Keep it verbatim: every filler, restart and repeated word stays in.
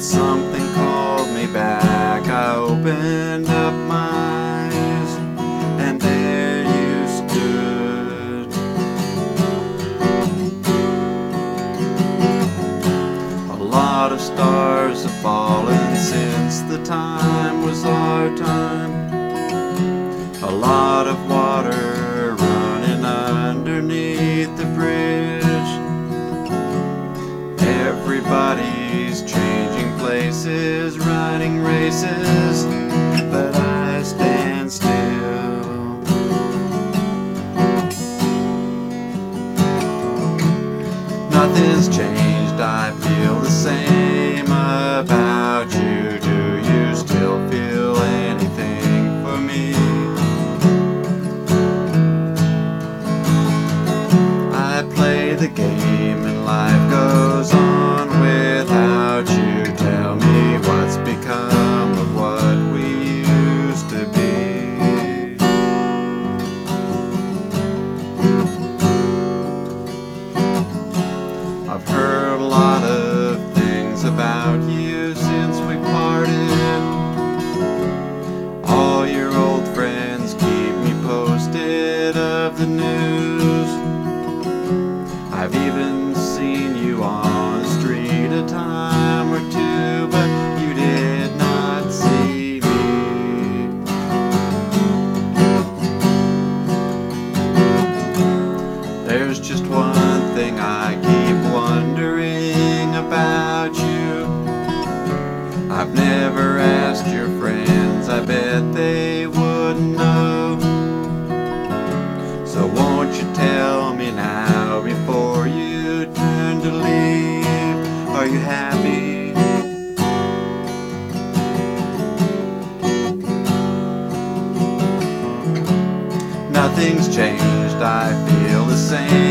something called me back. I opened up my eyes, and there you stood. A lot of stars have fallen since the time was our time. A lot of water running underneath the bridge. Everybody's changing places, running races, but I stand still. Nothing's changed, I feel the same about you. Do you still feel anything for me? I play the game and life goes on without you. Tell me what's become of what we used to be. I've heard a lot of things about you since we parted. All your old friends keep me posted of the news. I've even seen you on the street a time or two, but you did not see me. There's just one thing I keep wondering about you. I've never asked your friends, I bet they wouldn't know. So won't you tell me now before you turn to leave? Are you happy? Nothing's changed, I feel the same